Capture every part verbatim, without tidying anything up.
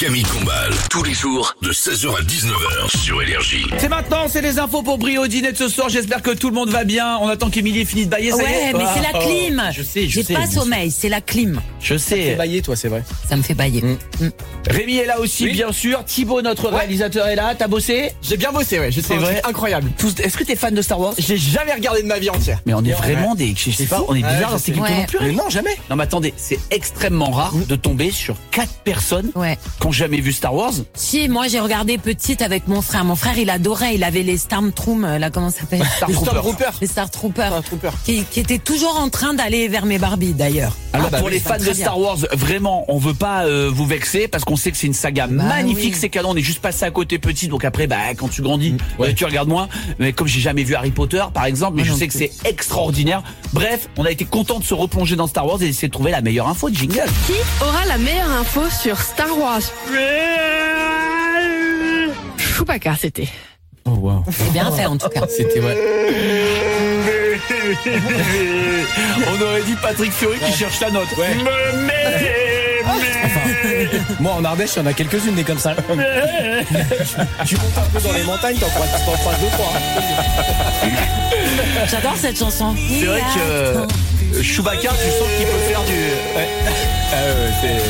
Camille Combal, tous les jours de seize heures à dix-neuf heures sur Énergie. C'est maintenant, c'est les infos pour Brio au dîner de ce soir. J'espère que tout le monde va bien. On attend qu'Emilie ait fini de bailler. Ça y Ouais, est. mais Ah, c'est la oh, clim. Je sais, je J'ai sais. pas sommeil, c'est la clim. Je Ça te fait sais. bailler, toi, c'est vrai. Ça me fait bailler. Mm. Mm. Rémi est là aussi, Oui. bien sûr. Thibaut, notre réalisateur, est là. T'as bossé? J'ai bien bossé, ouais. J'ai C'est trouvé un vrai. truc incroyable. Tous- Est-ce que t'es fan de Star Wars? J'ai jamais regardé de ma vie entière. Mais on est Ouais. vraiment des. Je sais pas, fou. on est Ouais, bizarre je dans sais. cette équipe Ouais. non plus. Mais non, jamais. Non, mais attendez, c'est extrêmement rare de tomber sur quatre personnes Ouais. qui ont jamais vu Star Wars. Si, moi j'ai regardé petite avec mon frère. Mon frère, il adorait. Il avait les Stormtroopers, là, comment ça s'appelle? Star Le Trooper. Stormtrooper. Les Star Troopers. Un trooper. Qui, qui était toujours en train d'aller vers mes Barbies, d'ailleurs. Alors Ah bah pour oui, les ça fans va de très Star Wars, vraiment, on veut pas euh, vous vexer parce qu'on sait que c'est une saga magnifique, oui. c'est canon. On est juste passé à côté petit, donc après, bah quand tu grandis, ouais. euh, tu regardes moins. Mais comme j'ai jamais vu Harry Potter, par exemple, mais Moi je non sais que plus. c'est extraordinaire. Bref, on a été content de se replonger dans Star Wars et d'essayer de trouver la meilleure info de jingle. Qui aura la meilleure info sur Star Wars? Chewbacca, c'était. Oh, wow. C'est bien fait, en tout cas. C'était, ouais. On aurait dit Patrick Fiori qui cherche la note. Ouais. Moi, en Ardèche, il y en a quelques-unes des comme ça. tu, tu montes un peu dans les montagnes, t'en crois, t'en crois deux, trois. J'adore cette chanson. C'est vrai que euh, Chewbacca, tu sens qu'il peut faire du. Ouais. Ah ouais, c'est...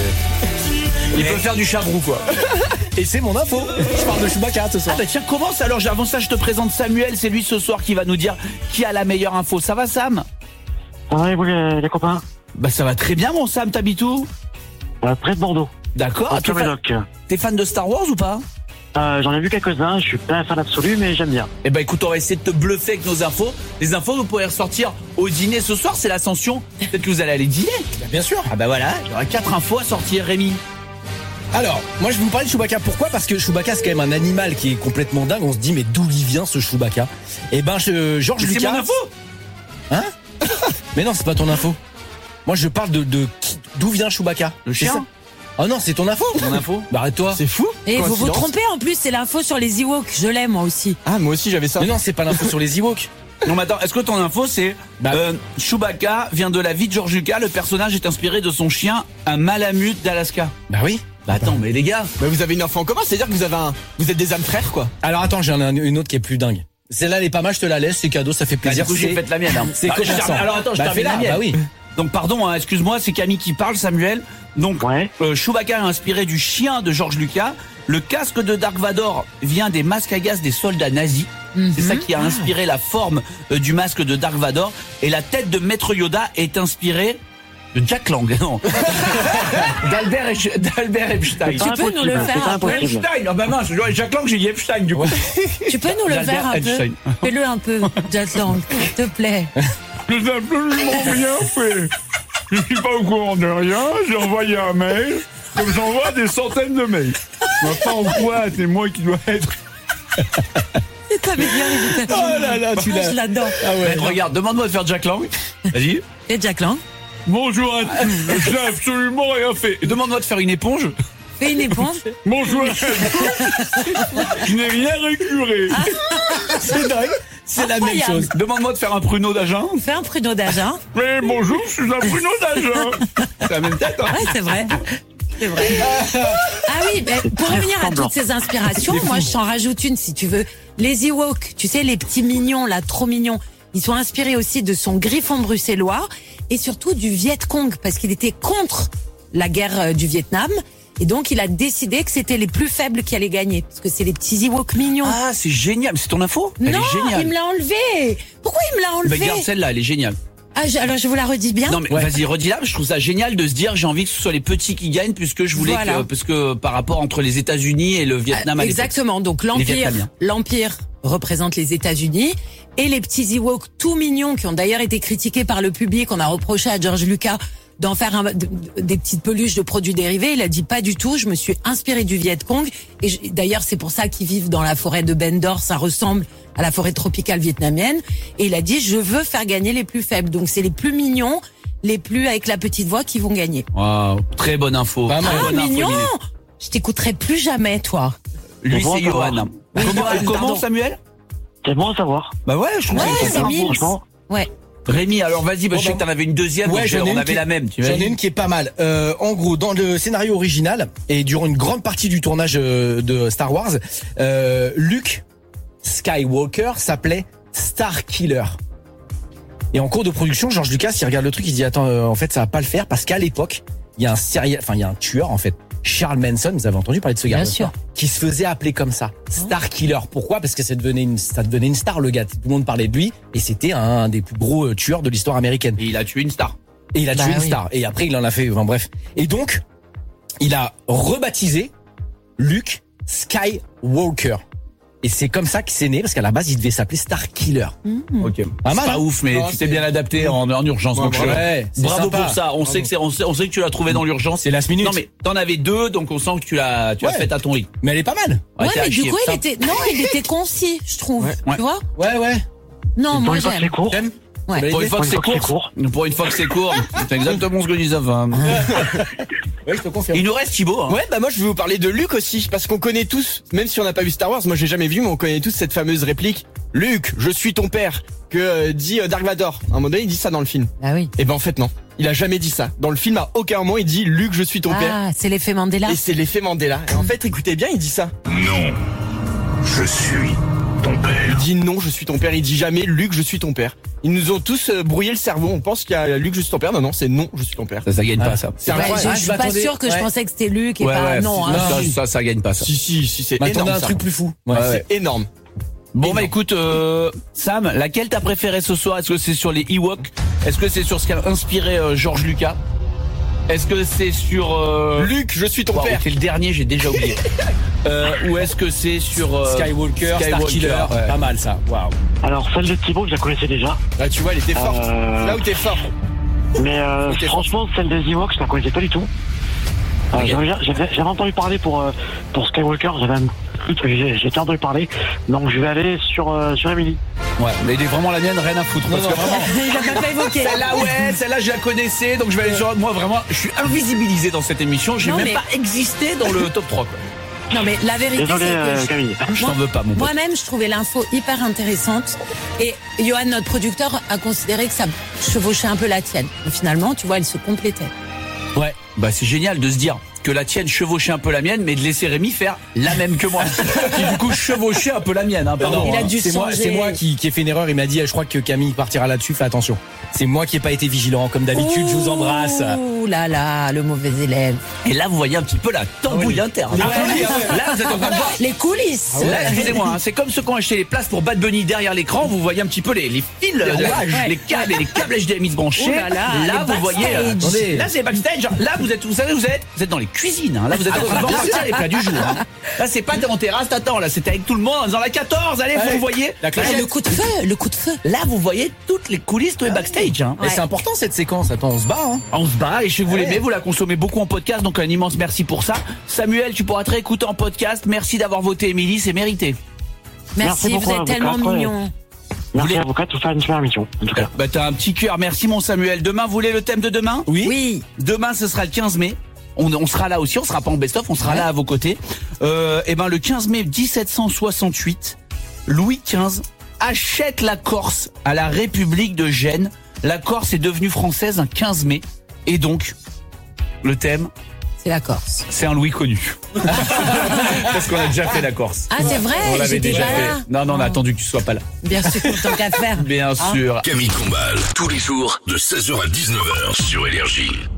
Il peut faire du chabrou, quoi. Et c'est mon info. Je parle de Chewbacca ce Ah soir. bah tiens, commence alors. Avant ça, je te présente Samuel. C'est lui ce soir qui va nous dire qui a la meilleure info. Ça va, Sam? Ouais, vous les, les copains, Bah ça va très bien, mon Sam. T'habites où? euh, près de Bordeaux, D'accord. au T'es, fan... Médoc. T'es fan de Star Wars ou pas? Euh, J'en ai vu quelques-uns, je suis pas un fan absolu, mais j'aime bien. Eh ben écoute, on va essayer de te bluffer avec nos infos. Les infos, vous pourrez ressortir au dîner ce soir. C'est l'Ascension. Peut-être que vous allez aller dîner. Bien sûr. Ah bah voilà, il y aura quatre infos à sortir, Rémi. Alors, moi je vais vous parler de Chewbacca. Pourquoi? Parce que Chewbacca c'est quand même un animal qui est complètement dingue. On se dit mais d'où il vient ce Chewbacca? Eh ben je, George C'est Lucas. mon info. Hein? Mais non, c'est pas ton info. Moi je parle de, de qui- d'où vient Chewbacca? Le C'est chien. ça. Oh non, c'est ton info. Mon info. Bah arrête-toi. C'est fou. Et vous vous trompez en plus, c'est l'info sur les Ewoks. Je l'aime, moi aussi. Ah moi aussi j'avais ça. Mais non, c'est pas l'info sur les Ewoks. Non mais attends, est-ce que ton info c'est Bah. euh, Chewbacca vient de la vie de George Lucas. Le personnage est inspiré de son chien, un malamute d'Alaska. Bah oui. Bah attends, mais les gars. Bah vous avez une info en commun, c'est-à-dire que vous avez un, vous êtes des âmes frères quoi. Alors attends, j'en ai un- une autre qui est plus dingue. Celle-là elle est pas mal, je te la laisse, c'est cadeau, ça fait Bah, plaisir. du coup, j'ai C'est- fait la mienne. Hein. C'est Ah, je commerçant. termine- Alors attends, je Bah, termine la fais-la, mienne. bah oui. Donc pardon, hein, excuse-moi, c'est Camille qui parle, Samuel. Donc Ouais. euh, Chewbacca est inspiré du chien de George Lucas. Le casque de Dark Vador vient des masques à gaz des soldats nazis. C'est ça qui a inspiré la forme euh, du masque de Dark Vador. Et la tête de Maître Yoda est inspirée de Jack Lang. Non. D'Albert, Ech- d'Albert Epstein. Tu peux nous le Impossible, faire c'est un peu? impossible. Epstein, ah bah mince, Jack Lang, j'ai dit Epstein du coup. Tu peux nous le D'Albert faire un peu? Einstein. Fais-le un peu, Jack Lang, s'il te plaît. Je n'ai absolument rien fait. Je suis pas au courant de rien. J'ai envoyé un mail. Comme j'envoie des centaines de mails. Maintenant, quoi, c'est moi qui dois être. C'est ta meilleure imitation. Oh là là, tu Moi, l'as. je l'adore. Ah ouais. Mais regarde, demande-moi de faire Jack Lang. Vas-y. Et Jack Lang, Bonjour à tous. Je n'ai absolument rien fait. Et demande-moi de faire une éponge. fais une éponge. Bonjour à tous. Je n'ai rien récuré. C'est dingue. C'est la même Incroyable. chose. Demande-moi de faire un pruneau d'Agen. Fais un pruneau d'Agen. Mais bonjour, je suis un pruneau d'Agen. C'est la même tête, hein. Ouais, c'est vrai. C'est vrai. Ah oui, mais pour revenir à toutes ces inspirations, moi je t'en rajoute une si tu veux. Les Ewoks, tu sais, les petits mignons là, trop mignons, ils sont inspirés aussi de son griffon bruxellois et surtout du Viet Cong parce qu'il était contre la guerre euh, du Vietnam. Et donc, il a décidé que c'était les plus faibles qui allaient gagner. Parce que c'est les petits Ewoks mignons. Ah, c'est génial. C'est ton info? Elle non, est géniale. il me l'a enlevé. Pourquoi il me l'a Bah, enlevé? garde celle-là, elle est géniale. Ah, je- alors je vous la redis bien. Non mais Ouais. vas-y, redis-la. Je trouve ça génial de se dire j'ai envie que ce soit les petits qui gagnent puisque je voulais Voilà. que parce que par rapport entre les États-Unis et le Vietnam à l'époque. Exactement. Donc l'empire, Vietnamiens. l'empire représente les États-Unis et les petits Ewoks tout mignons qui ont d'ailleurs été critiqués par le public. On a reproché à George Lucas d'en faire un, de- des petites peluches de produits dérivés. Il a dit pas du tout. Je me suis inspiré du Viet Cong et je- d'ailleurs c'est pour ça qu'ils vivent dans la forêt de Bendor. Ça ressemble à la forêt tropicale vietnamienne. Et il a dit je veux faire gagner les plus faibles. Donc c'est les plus mignons, les plus avec la petite voix qui vont gagner. Waouh, très bonne info. Pas mal. Très Ah, bonne info, mignon. Lily. Je t'écouterai plus jamais, toi. Lui Bon, c'est ça va. Johan. Oui, Comment, Johan, comment pardon. Samuel? C'est bon à savoir. Bah ouais, je trouve Ouais, que c'est c'est mignon. Franchement, Ouais. Rémi, alors vas-y, bah, Bon, je sais bah, que t'en avais une deuxième, ouais, donc j'en ai on une avait qui- la même. Tu J'en vois. ai une qui est pas mal. Euh, en gros, dans le scénario original et durant une grande partie du tournage euh, de Star Wars, euh, Luke Skywalker s'appelait Starkiller. Et en cours de production, George Lucas, il regarde le truc, il se dit attends, euh, en fait, ça va pas le faire parce qu'à l'époque, il y a un serial, enfin il y a un tueur en fait, Charles Manson. Vous avez entendu parler de ce gars Bien sûr. qui se faisait appeler comme ça, Starkiller. Pourquoi? Parce que ça devenait une, ça devenait une star le gars. Tout le monde parlait de lui et c'était un des plus gros euh, tueurs de l'histoire américaine. Et il a tué une star. Et il a Bah tué une oui. star. Et après, il en a fait, enfin bref. Et donc, il a rebaptisé Luke Skywalker. Et c'est comme ça que c'est né, parce qu'à la base, il devait s'appeler Starkiller. Ok. Pas C'est mal, pas hein. ouf, mais Non, tu c'est- t'es bien adapté en, en urgence. Ouais, donc je- ouais, c'est bravo sympa. pour ça. On Bravo. sait que c'est, on sait, on sait que tu l'as trouvé dans l'urgence. C'est last minute. Non mais t'en avais deux, donc on sent que tu l'as, tu l'as Ouais. fait à ton rythme. Mais elle est pas mal. Ouais, t'es à mais du chier. coup, il Ça- était, non, il était concis, je trouve. Ouais. Tu vois? Ouais, ouais. Non, Pour moi une fois que j'aime. c'est court. T'aimes? Ouais. C'est Pour validé une fois que Pour c'est une fois que c'est court. Pour une fois que c'est court. C'est exactement ce que disent hein. Ouais, je te confirme. Il nous reste Thibaut. Hein. Ouais, bah moi je vais vous parler de Luke aussi, parce qu'on connaît tous, même si on n'a pas vu Star Wars, moi j'ai jamais vu, mais on connaît tous cette fameuse réplique « Luke, je suis ton père », que euh, dit euh, Dark Vador. À un moment donné, il dit ça dans le film. Ah oui. Et ben en fait non, il a jamais dit ça. Dans le film, à aucun moment il dit « Luke, je suis ton père Ah, c'est l'effet Mandela. ». Et c'est l'effet Mandela. Et en fait, écoutez bien, il dit ça. Non, je suis ton Il père. dit non, je suis ton père. Il dit jamais Luc, je suis ton père. Ils nous ont tous euh, brouillé le cerveau. On pense qu'il y a Luc, je suis ton père. Non, non, c'est non, je suis ton père. Ça, ça gagne pas ça. C'est Ouais, je, incroyable. je suis Ah, je pas m'attendais- sûre que je ouais. pensais que c'était Luc et Ouais, pas. ouais, non, hein. ça, ça, ça gagne pas ça. Si, si, si, c'est M'attendais énorme. à un ça. truc plus fou. Ouais. C'est énorme. Bon Énorme. bah écoute, euh, Sam, laquelle t'as préféré ce soir? Est-ce que c'est sur les Ewoks? Est-ce que c'est sur ce qu'a inspiré euh, George Lucas? Est-ce que c'est sur euh... Luc, je suis ton Wow, père. c'est le dernier, j'ai déjà oublié. euh, ou est-ce que c'est sur euh, Skywalker, Starkiller. ouais. Pas mal ça. Waouh. Alors, celle de Thibaut, je la connaissais déjà. Là, tu vois, elle était forte. Euh, Là où t'es fort. Mais euh, Ok. franchement, celle des Ewoks, je la connaissais pas du tout. Euh, Ok. j'avais, j'avais, j'avais entendu parler pour, euh, pour Skywalker, j'avais un truc, j'ai, j'ai entendu parler. Donc, je vais aller sur, euh, sur Emily. Ouais, mais il est vraiment la mienne, rien à foutre. parce que vraiment, Il a même pas évoqué. celle-là, ouais, celle-là, je la connaissais, donc je vais aller sur. Moi, vraiment, je suis invisibilisé dans cette émission. J'ai Non, même mais- pas existé dans le top trois. Quoi. Non, mais la vérité, Désolé, c'est que euh, je- Camille. Je t'en Moi- veux pas, mon pote. moi-même, je trouvais l'info hyper intéressante. Et Johan, notre producteur, a considéré que ça chevauchait un peu la tienne. Mais finalement, tu vois, elle se complétait. Ouais, bah c'est génial de se dire que la tienne chevauchait un peu la mienne, mais de laisser Rémi faire la même que moi. Qui du coup chevauchait un peu la mienne. Hein, pardon, Il a hein. dû C'est moi, changer. c'est moi qui, qui ai fait une erreur. Il m'a dit, je crois que Camille partira là-dessus. Fais attention. C'est moi qui ai pas été vigilant. Comme d'habitude, je vous embrasse. Ouh là là, le mauvais élève. Et là, vous voyez un petit peu la tambouille interne. Ah oui, ah ouais. Là, vous êtes en train de voir. Les coulisses. Là, excusez-moi, hein, c'est comme ceux qui ont acheté les places pour Bad Bunny derrière l'écran. Vous voyez un petit peu les, les fils, les, rouages. les câbles et les câbles H D M I se branchés. Oh là là, les vous voyez. euh, backstage. attendez, là, c'est backstage. Là, vous êtes, vous savez, vous êtes, vous êtes dans les cuisines. Hein. Là, vous êtes en train de voir sortir les plats du jour. Hein. Là, c'est pas en terrasse. T'attends. Là, c'était avec tout le monde en disant la quatorze. Allez, Ouais. vous voyez. La Ah, clochette. le coup de feu, le coup de feu. Là, vous voyez toutes les coulisses, tous les backstage. Hein. Et c'est important cette séquence. Attends, on se bat. Hein. On se bat et je sais que vous Ouais. l'aimez, vous la consommez beaucoup en podcast, donc un immense merci pour ça. Samuel, tu pourras te réécouter en podcast. Merci d'avoir voté Émilie, c'est mérité. Merci, Merci beaucoup, vous êtes avocat. tellement Ouais. mignon. Merci voulez- à vous quatre de faire une super émission, en tout cas. Bah t'as un petit cœur, merci mon Samuel. Demain, vous voulez le thème de demain? Oui. Oui. Demain, ce sera le quinze mai. On, on sera là aussi, on sera pas en best-of, on sera là à vos côtés. Euh, et ben le quinze mai dix-sept cent soixante-huit, Louis quinze achète la Corse à la République de Gênes. La Corse est devenue française un quinze mai. Et donc, le thème, C'est la Corse. c'est un Louis connu. Parce qu'on a déjà fait la Corse. Ah, c'est vrai, On l'avait j'étais déjà pas fait. là. Non, non, on a Oh. attendu que tu sois pas là. Bien sûr, tant qu'à faire. Bien sûr. Camille Combal, tous les jours de seize heures à dix-neuf heures sur Énergie.